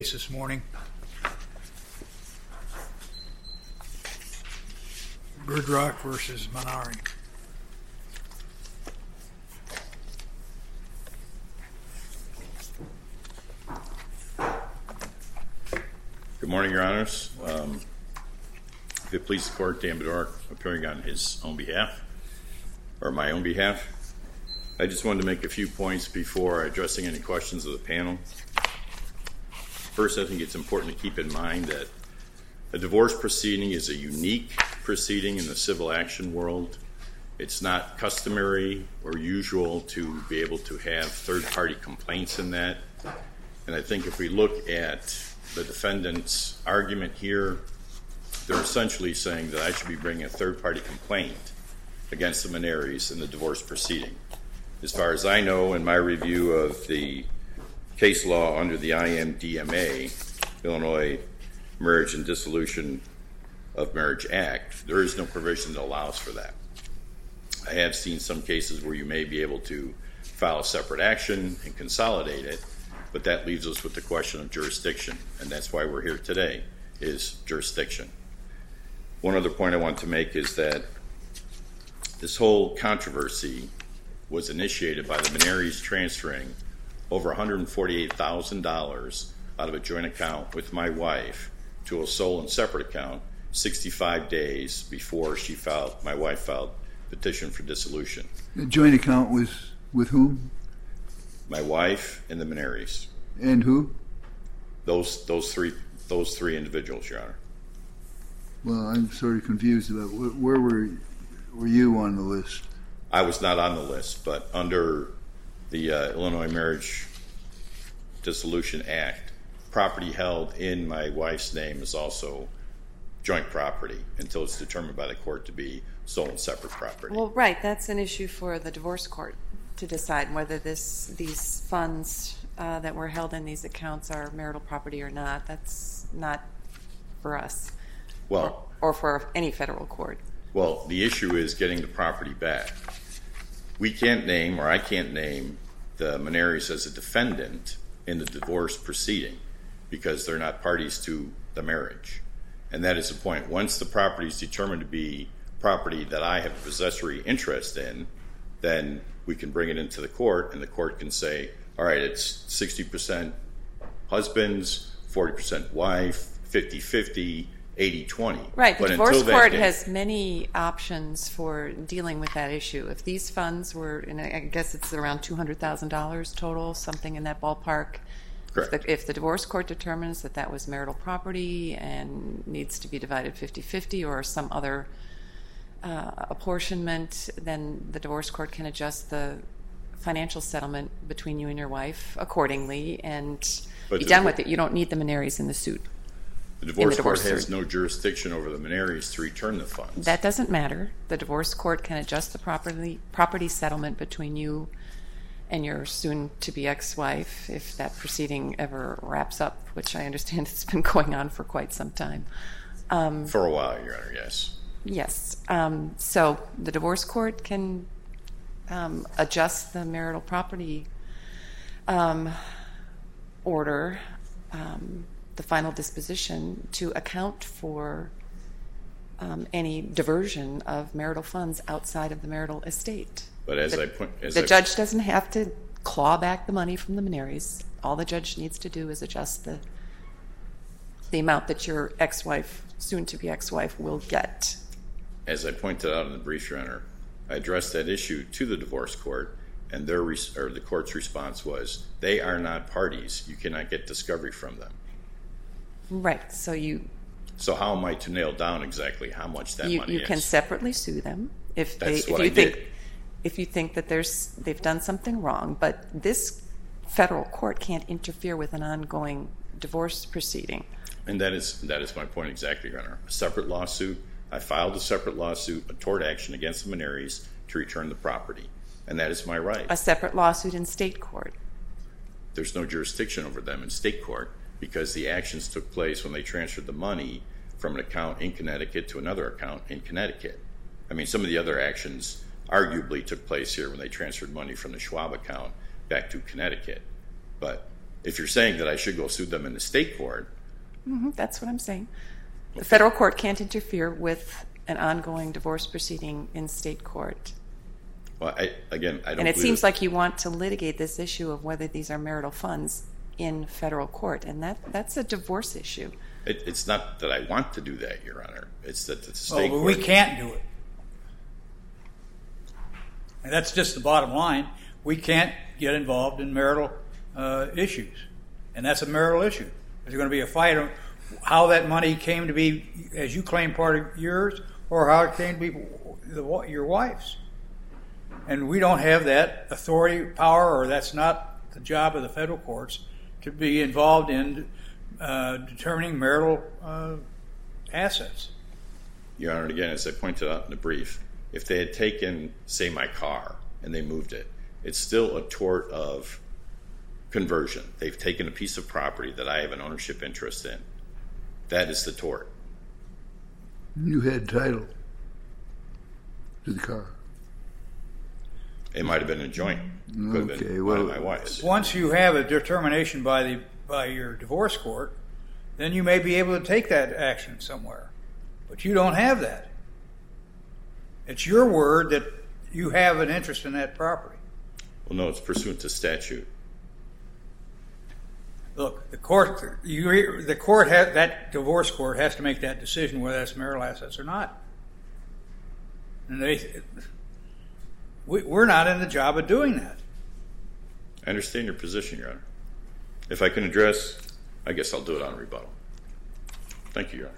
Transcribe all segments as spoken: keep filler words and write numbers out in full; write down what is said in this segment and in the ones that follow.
This morning. Birdrock versus Manari. Good morning, Your Honors. Um, if it pleases the Court, Dan Birdrock appearing on his own behalf, or my own behalf. I just wanted to make a few points before addressing any questions of the panel. First, I think it's important to keep in mind that a divorce proceeding is a unique proceeding in the civil action world. It's not customary or usual to be able to have third-party complaints in that. And I think if we look at the defendant's argument here, they're essentially saying that I should be bringing a third-party complaint against the Manaris in the divorce proceeding. As far as I know, in my review of the case law under the I M D M A, Illinois Marriage and Dissolution of Marriage Act, there is no provision that allows for that. I have seen some cases where you may be able to file a separate action and consolidate it, but that leaves us with the question of jurisdiction, and that's why we're here today, is jurisdiction. One other point I want to make is that this whole controversy was initiated by the Manaris transferring over one hundred forty-eight thousand dollars out of a joint account with my wife to a sole and separate account sixty-five days before she filed, my wife filed petition for dissolution. The joint account was with whom? My wife and the Manaris. And who? Those those three those three individuals, Your Honor. Well, I'm sort of confused about where, where were were you on the list? I was not on the list, but under the uh, Illinois Marriage Dissolution Act, property held in my wife's name is also joint property until it's determined by the court to be sole and separate property. Well, right, that's an issue for the divorce court to decide whether this these funds uh, that were held in these accounts are marital property or not. That's not for us, well, or, or for any federal court. Well, the issue is getting the property back. We can't name, or I can't name, the Manaris as a defendant in the divorce proceeding because they're not parties to the marriage. And that is the point. Once the property is determined to be property that I have a possessory interest in, then we can bring it into the court, and the court can say, all right, it's sixty percent husband's, forty percent wife, fifty-fifty, eighty twenty. Right, the but divorce court day, has many options for dealing with that issue. If these funds were, and I guess it's around two hundred thousand dollars total, something in that ballpark. Correct. If the, if the divorce court determines that that was marital property and needs to be divided fifty-fifty or some other uh, apportionment, then the divorce court can adjust the financial settlement between you and your wife accordingly and but be done with it. You don't need the Manaris in the suit. The divorce, the divorce court has suit. no jurisdiction over the Manaris to return the funds. That doesn't matter. The divorce court can adjust the property property settlement between you and your soon-to-be ex-wife if that proceeding ever wraps up, which I understand it's been going on for quite some time. Um, for a while, Your Honor, yes. Yes. Um, so the divorce court can um, adjust the marital property um, order, um, the final disposition, to account for um, any diversion of marital funds outside of the marital estate. But as the, I point, as the I, judge doesn't have to claw back the money from the Manaris. All the judge needs to do is adjust the the amount that your ex-wife, soon-to-be ex-wife, will get. As I pointed out in the brief, Your Honor, I addressed that issue to the divorce court, and their res- or the court's response was, they are not parties. You cannot get discovery from them. Right. So you. So how am I to nail down exactly how much that you, money you is? can separately sue them if they That's if what you I think did. if you think that there's they've done something wrong. But this federal court can't interfere with an ongoing divorce proceeding. And that is that is my point exactly, Your Honor. A separate lawsuit. I filed a separate lawsuit, a tort action against the Manaris to return the property, and that is my right. A separate lawsuit in state court. There's no jurisdiction over them in state court because the actions took place when they transferred the money from an account in Connecticut to another account in Connecticut. I mean, some of the other actions arguably took place here when they transferred money from the Schwab account back to Connecticut. But If you're saying that I should go sue them in the state court, Mm-hmm, that's what I'm saying. The federal court can't interfere with an ongoing divorce proceeding in state court. well, I, again, I don't. And it believe seems like you want to litigate this issue of whether these are marital funds in federal court, and that that's a divorce issue. it, it's not that I want to do that, Your Honor. It's that the Oh, state but court. we can't do it. And that's just the bottom line. We can't get involved in marital uh, issues. And that's a marital issue. There's going to be a fight on how that money came to be, as you claim, part of yours, or how it came to be the, your wife's. And we don't have that authority, power, or that's not the job of the federal courts to be involved in uh, determining marital uh, assets. Your Honor, again, as I pointed out in the brief, if they had taken, say, my car and they moved it, it's still a tort of conversion. They've taken a piece of property that I have an ownership interest in. That is the tort. You had title to the car. It might have been a joint. Could have Okay, been well- one of my wife's. Once you have a determination by the by your divorce court, then you may be able to take that action somewhere. But you don't have that. It's your word that you have an interest in that property. Well, no, it's pursuant to statute. Look, the court, you, the court has, that divorce court has to make that decision whether that's marital assets or not. And they, we, we're not in the job of doing that. I understand your position, Your Honor. If I can address, I guess I'll do it on rebuttal. Thank you, Your Honor.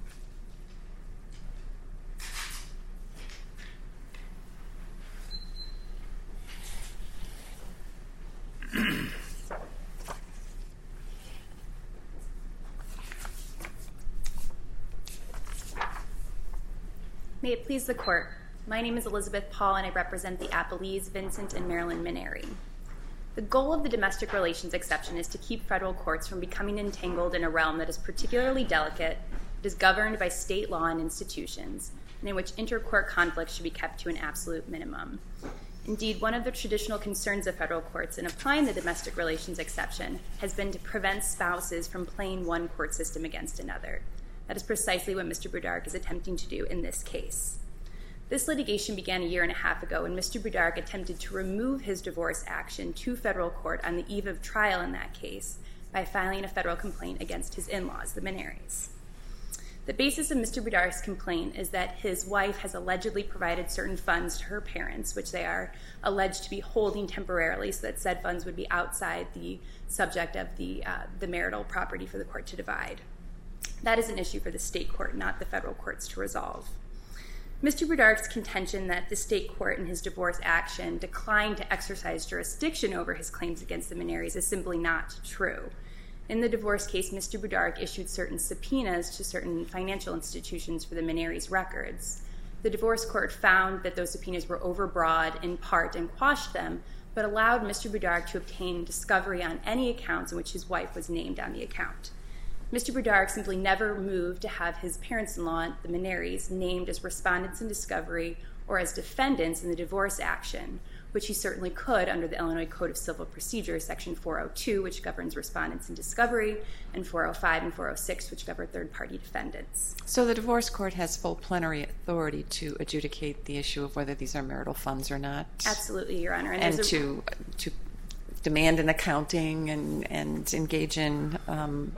May it please the Court. My name is Elizabeth Paul, and I represent the Appellees Vincent and Marilyn Maneri. The goal of the domestic relations exception is to keep federal courts from becoming entangled in a realm that is particularly delicate, that is governed by state law and institutions, and in which intercourt conflicts should be kept to an absolute minimum. Indeed, one of the traditional concerns of federal courts in applying the domestic relations exception has been to prevent spouses from playing one court system against another. That is precisely what Mister Budark is attempting to do in this case. This litigation began a year and a half ago when Mister Budark attempted to remove his divorce action to federal court on the eve of trial in that case by filing a federal complaint against his in-laws, the Maneris. The basis of Mister Budark's complaint is that his wife has allegedly provided certain funds to her parents, which they are alleged to be holding temporarily so that said funds would be outside the subject of the, uh, the marital property for the court to divide. That is an issue for the state court, not the federal courts, to resolve. Mister Budark's contention that the state court in his divorce action declined to exercise jurisdiction over his claims against the Maneris is simply not true. In the divorce case, Mister Budark issued certain subpoenas to certain financial institutions for the Maneris' records. The divorce court found that those subpoenas were overbroad in part and quashed them, but allowed Mister Budark to obtain discovery on any accounts in which his wife was named on the account. Mister Budark simply never moved to have his parents-in-law, the Maneris, named as respondents in discovery or as defendants in the divorce action, which he certainly could under the Illinois Code of Civil Procedure, Section four oh two, which governs respondents in discovery, and four oh five and four oh six, which govern third-party defendants. So the divorce court has full plenary authority to adjudicate the issue of whether these are marital funds or not? Absolutely, Your Honor. And, there's a- to to demand an accounting and, and engage in um,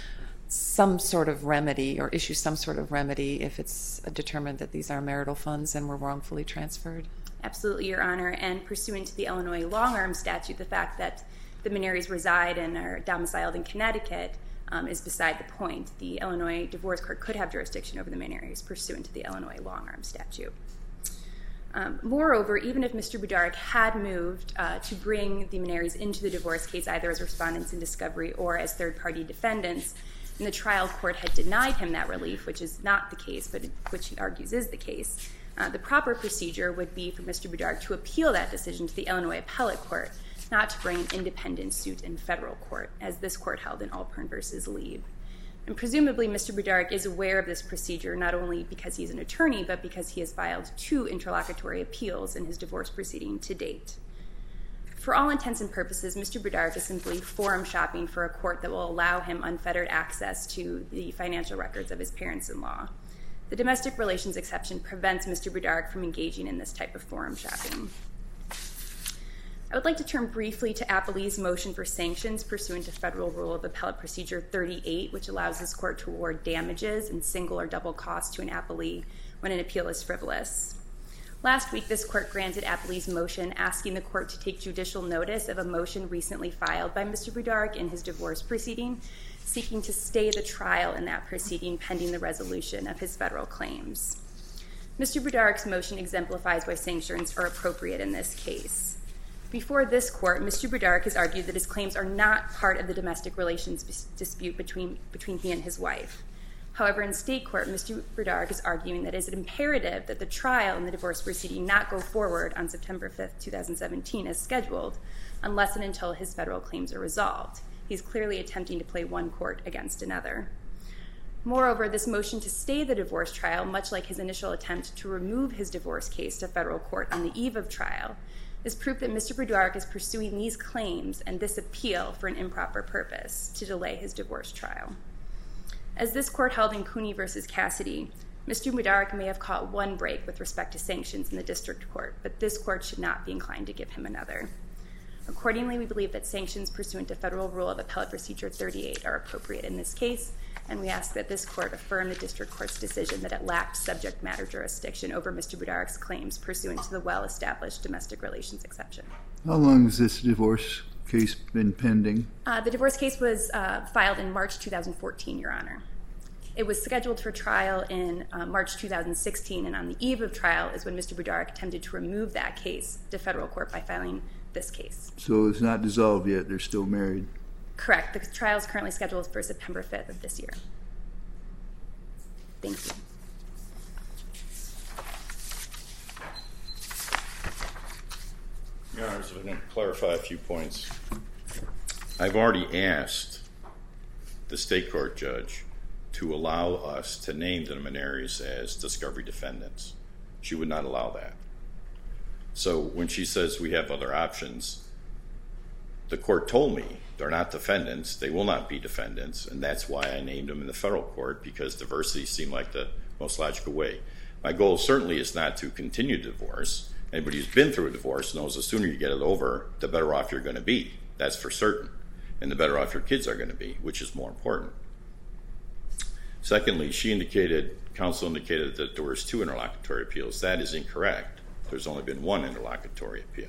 some sort of remedy or issue some sort of remedy if it's determined that these are marital funds and were wrongfully transferred? Absolutely, Your Honor. And pursuant to the Illinois long-arm statute, the fact that the Maneris reside and are domiciled in Connecticut um, is beside the point. The Illinois divorce court could have jurisdiction over the Maneris pursuant to the Illinois long-arm statute. Um, moreover, even if Mister Budark had moved uh, to bring the Maneris into the divorce case either as respondents in discovery or as third-party defendants, and the trial court had denied him that relief, which is not the case, but which he argues is the case, uh, the proper procedure would be for Mister Budark to appeal that decision to the Illinois Appellate Court, not to bring an independent suit in federal court, as this court held in Alpern versus Lieb. And presumably, Mister Budark is aware of this procedure not only because he's an attorney, but because he has filed two interlocutory appeals in his divorce proceeding to date. For all intents and purposes, Mister Budarick is simply forum shopping for a court that will allow him unfettered access to the financial records of his parents-in-law. The domestic relations exception prevents Mister Budarick from engaging in this type of forum shopping. I would like to turn briefly to Appellee's motion for sanctions pursuant to Federal Rule of Appellate Procedure thirty-eight, which allows this court to award damages and single or double costs to an appellee when an appeal is frivolous. Last week, this court granted Appellee's motion asking the court to take judicial notice of a motion recently filed by Mister Budarick in his divorce proceeding, seeking to stay the trial in that proceeding pending the resolution of his federal claims. Mister Budarick's motion exemplifies why sanctions are appropriate in this case. Before this court, Mister Budarick has argued that his claims are not part of the domestic relations dispute between, between he and his wife. However, in state court, Mister Budarick is arguing that it is imperative that the trial in the divorce proceeding not go forward on September fifth, two thousand seventeen as scheduled, unless and until his federal claims are resolved. He's clearly attempting to play one court against another. Moreover, this motion to stay the divorce trial, much like his initial attempt to remove his divorce case to federal court on the eve of trial, is proof that Mister Budarick is pursuing these claims and this appeal for an improper purpose, to delay his divorce trial. As this court held in Cooney v. Cassidy, Mister Budarick may have caught one break with respect to sanctions in the district court, but this court should not be inclined to give him another. Accordingly, we believe that sanctions pursuant to Federal Rule of Appellate Procedure thirty-eight are appropriate in this case, and we ask that this court affirm the district court's decision that it lacked subject matter jurisdiction over Mister Budarick's claims pursuant to the well-established domestic relations exception. How long has this divorce case been pending? Uh, the divorce case was uh, filed in March two thousand fourteen, Your Honor. It was scheduled for trial in uh, March two thousand sixteen, and on the eve of trial is when Mister Budarick attempted to remove that case to federal court by filing this case. So it's not dissolved yet, they're still married? Correct. The trial is currently scheduled for September fifth of this year. Thank you. Your Honor, so I'm going to clarify a few points. I've already asked the state court judge to allow us to name the Menaries as discovery defendants. She would not allow that. So when she says we have other options, the court told me they're not defendants, they will not be defendants, and that's why I named them in the federal court, because diversity seemed like the most logical way. My goal certainly is not to continue divorce. Anybody who's been through a divorce knows the sooner you get it over, the better off you're going to be. That's for certain. And the better off your kids are going to be, which is more important. Secondly, she indicated, counsel indicated that there was two interlocutory appeals. That is incorrect. There's only been one interlocutory appeal.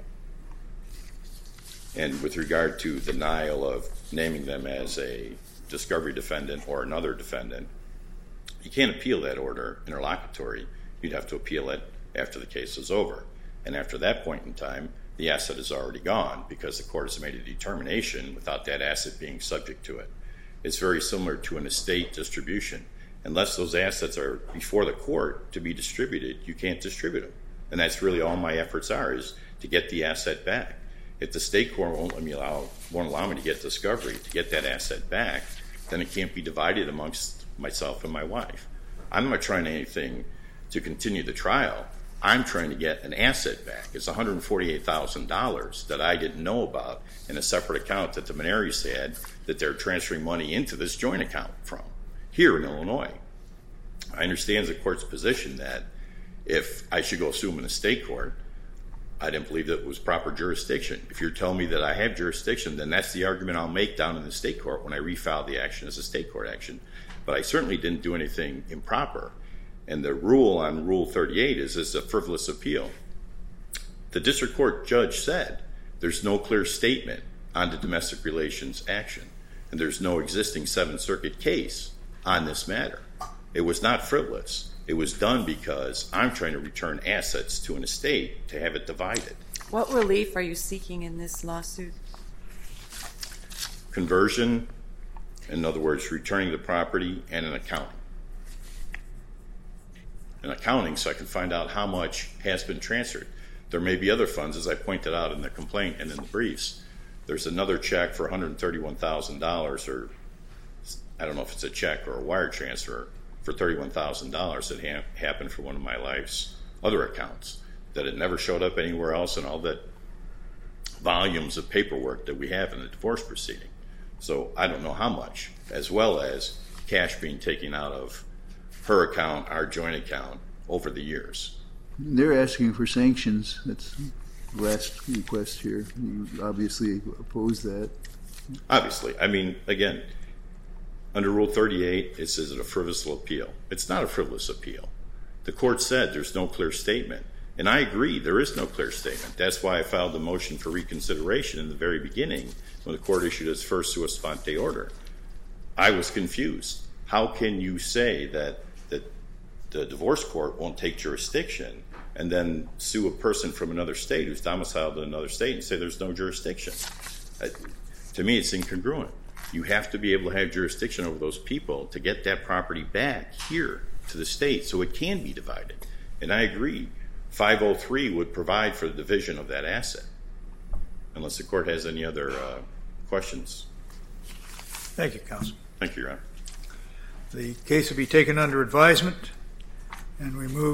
And with regard to denial of naming them as a discovery defendant or another defendant, you can't appeal that order interlocutory. You'd have to appeal it after the case is over. And after that point in time, the asset is already gone because the court has made a determination without that asset being subject to it. It's very similar to an estate distribution. Unless those assets are before the court to be distributed, you can't distribute them. And that's really all my efforts are, is to get the asset back. If the state court won't let me allow, won't allow me to get discovery, to get that asset back, then it can't be divided amongst myself and my wife. I'm not trying anything to continue the trial. I'm trying to get an asset back. It's one hundred forty-eight thousand dollars that I didn't know about in a separate account that the Menaries had that they're transferring money into this joint account from here in Illinois. I understand the court's position that if I should go sue them in a state court, I didn't believe that it was proper jurisdiction. If you're telling me that I have jurisdiction, then that's the argument I'll make down in the state court when I refile the action as a state court action. But I certainly didn't do anything improper. And the rule on Rule thirty-eight is it's a frivolous appeal. The district court judge said there's no clear statement on the domestic relations action, and there's no existing Seventh Circuit case on this matter. It was not frivolous. It was done because I'm trying to return assets to an estate to have it divided. What relief are you seeking in this lawsuit? Conversion, in other words, returning the property, and an accounting. An accounting so I can find out how much has been transferred. There may be other funds, as I pointed out in the complaint and in the briefs. There's another check for one hundred thirty-one thousand dollars, or I don't know if it's a check or a wire transfer, for thirty-one thousand dollars that ha- happened for one of my life's other accounts that had never showed up anywhere else, and all that volumes of paperwork that we have in the divorce proceeding. So I don't know how much, as well as cash being taken out of her account, our joint account, over the years. They're asking for sanctions. That's the last request here. You obviously oppose that. Obviously. I mean, again, under Rule thirty-eight, it says it's a frivolous appeal. It's not a frivolous appeal. The court said there's no clear statement. And I agree, there is no clear statement. That's why I filed the motion for reconsideration in the very beginning when the court issued its first sua sponte order. I was confused. How can you say that, that the divorce court won't take jurisdiction and then sue a person from another state who's domiciled in another state and say there's no jurisdiction? Uh, to me, it's incongruent. You have to be able to have jurisdiction over those people to get that property back here to the state so it can be divided. And I agree, five oh three would provide for the division of that asset. Unless the court has any other uh, questions. Thank you, Counsel. Thank you, Your Honor. The case will be taken under advisement, and we move